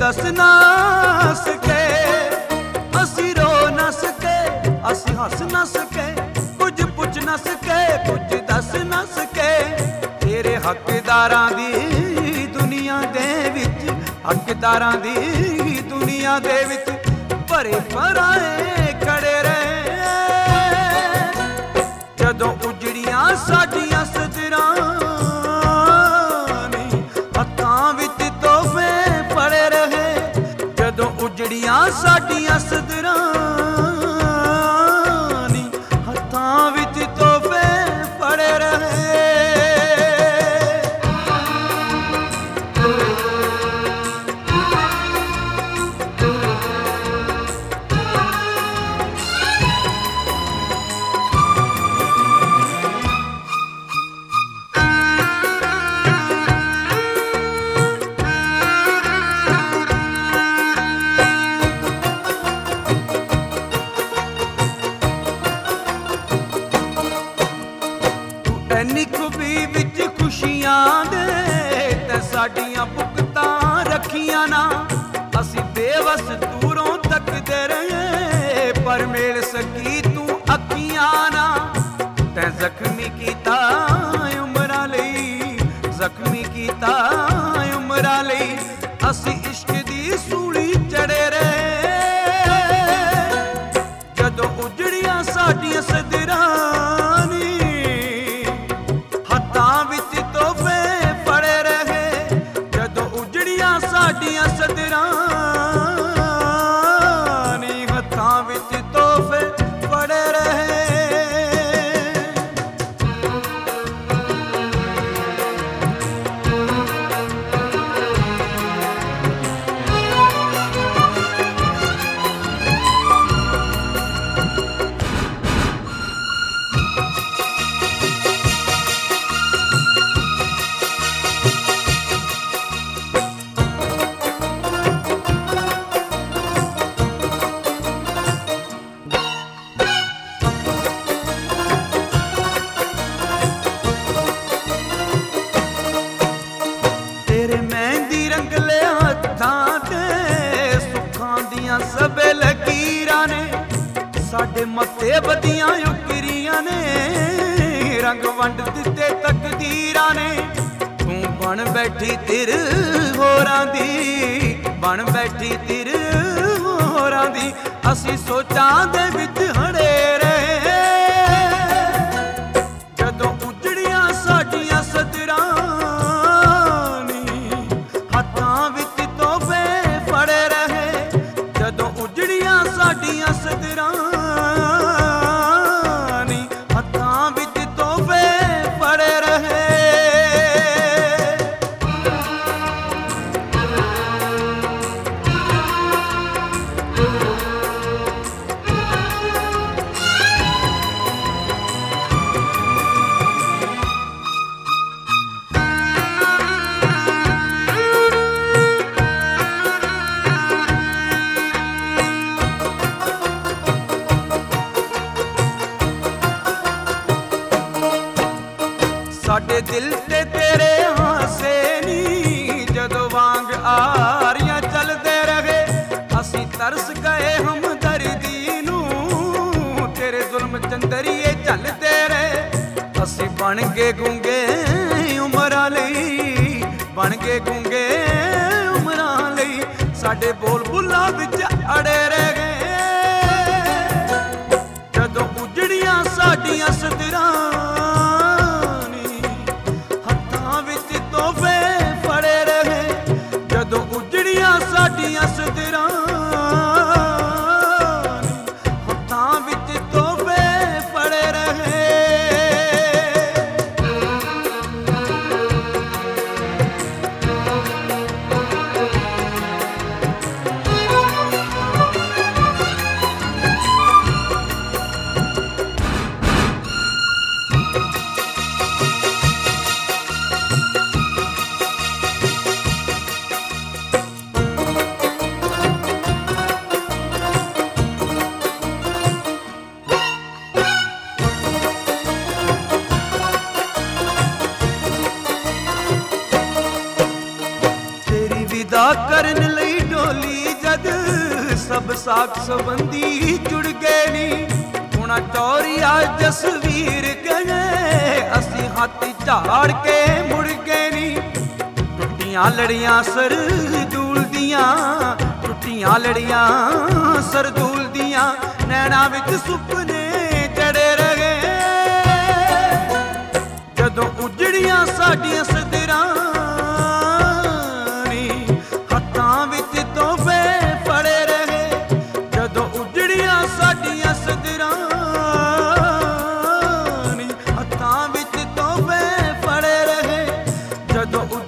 दस ना सके, असी रो ना सके, असी हस ना सके, कुछ पुछ ना सके, कुछ दस ना सके। तेरे हकदारां दी दुनिया दे विच, हकदारां दी दुनिया दे विच भरे पराए खड़े रहे। जदों उजड़ियां साडियां सदरां नी हत्थां विच तोहफे पड़े रहे। जदों उजड़ियां साडियां सदरां नी हत्थां विच तोहफे पड़े रहे। ਐਨੀ ਖੁਬੀ ਵਿੱਚ ਖੁਸ਼ੀਆਂ ਦੇ ਤੇ ਸਾਡੀਆਂ ਭੁਗਤਾਂ ਰੱਖੀਆਂ ਨਾ। ਅਸੀਂ ਬੇਵਸ ਦੂਰੋਂ ਤੱਕਦੇ ਰਹੇ ਪਰ ਮਿਲ ਸਕੀ ਤੂੰ ਅੱਖੀਆਂ ਨਾ। ਤੈਂ ਜ਼ਖਮੀ ਕੀਤਾ ਉਮਰਾਂ ਲਈ, ਜ਼ਖਮੀ ਕੀਤਾ ਉਮਰਾਂ ਲਈ। ਅਸੀਂ ਇਸ਼ਕ ਦੀ ਸੂਲੀ ਚੜੇ ਰਹੇ। ਜਦੋਂ ਉਜੜੀਆਂ ਸਾਡੀਆਂ ਸਦਰਾਂ ਸਾਡੀਆਂ ਸਦਰਾਂ ਨੀ ਹੱਥਾਂ ਵਿੱਚ ਤੋਹਫੇ ਪੜੇ ਰਹੇ। ਤੇਰੇ ਮਹਿੰਦੀ ਰੰਗਲੇ ਹੱਥਾਂ ਤੇ ਸੁੱਖਾਂ ਦੀਆਂ ਸਭੇ ਲਕੀਰਾਂ ਨੇ। ਸਾਡੇ ਮੱਥੇ ਬੱਦੀਆਂ ਉਕਰੀਆਂ ਨੇ, ਰੰਗ ਵੰਡ ਦਿੱਤੇ ਤਕਦੀਰਾਂ ਨੇ। ਤੂੰ ਬਣ ਬੈਠੀ ਤਿਰ ਹੋਰਾਂ ਦੀ, ਬਣ ਬੈਠੀ ਤਿਰ ਹੋਰਾਂ ਦੀ। ਅਸੀਂ ਸੋਚਾਂ ਦੇ ਵਿੱਚ ਹੜੇ ਰਹੇ। ਜਦੋਂ ਉਜੜੀਆਂ ਸਾਡੀਆਂ ਸਦਰਾਂ ਸਾਡੀਆਂ ਸਦਰਾਂ ਨੀ ਹੱਥਾਂ ਵਿੱਚ ਤੋਹਫੇ ਪੜੇ ਰਹੇ। ਸਾਡੇ ਦਿਲ ਤੇ ਤੇਰੇ ਹਾਸੇ ਨੀ ਜਦੋਂ ਵਾਂਗ ਆਰੀਆਂ ਚੱਲਦੇ ਰਹੇ। ਅਸੀਂ ਤਰਸ ਗਏ ਹਮਦਰਦੀ ਨੂੰ, ਤੇਰੇ ਜ਼ੁਲਮ ਚੰਦਰੀਏ ਝੱਲਦੇ ਰਹੇ। ਅਸੀਂ ਬਣ ਗਏ ਗੂੰਗੇ ਉਮਰਾਂ ਲਈ, ਬਣ ਗਏ ਗੂੰਗੇ ਉਮਰਾਂ ਲਈ। ਸਾਡੇ ਬੋਲ ਬੁੱਲਾਂ ਵਿੱਚ ਅੜੇ ਰਹਿ ਗਏ। ਜਦੋਂ ਉਜੜੀਆਂ ਸਾਡੀਆਂ ਸਦਰਾਂ ਸਾਡੀਆਂ ਸਦਰਾਂ ਨੀ ਹੱਥਾਂ ਵਿੱਚ ਤੋਹਫੇ ਪੜੇ ਰਹੇ। ਡੋਲੀ ਜਦ ਸਭ ਸਾਕ ਸੰਬੰਧੀ ਜੁੜ ਗਏ ਨੀ। ਹੁਣ ਚੌਰੀਆ ਜਸਵੀਰ ਕਹੇ ਅਸੀਂ ਹੱਥ ਝਾੜ ਕੇ ਮੁੜ ਗਏ ਨੀ। ਟੁੱਟੀਆਂ ਲੜੀਆਂ ਸਰਦੂਲ ਦੀਆਂ, ਟੁੱਟੀਆਂ ਲੜੀਆਂ ਸਰਦੂਲ ਦੀਆਂ, ਨੈਣਾ ਵਿੱਚ ਸੁਪਨੇ ਜੜੇ ਰਹੇ। ਜਦੋਂ ਉਜੜੀਆਂ ਸਾਡੀਆਂ ਸਦਰਾਂ ਨੀ, ਹੱਥਾਂ ਵਿੱਚ ਤੋਹਫੇ ਫੜੇ ਰਹੇ। ਜਦੋਂ ਉਜੜੀਆਂ ਸਾਡੀਆਂ ਸਦਰਾਂ ਨੀ, ਹੱਥਾਂ ਵਿੱਚ ਤੋਹਫੇ ਫੜੇ ਰਹੇ। ਜਦੋਂ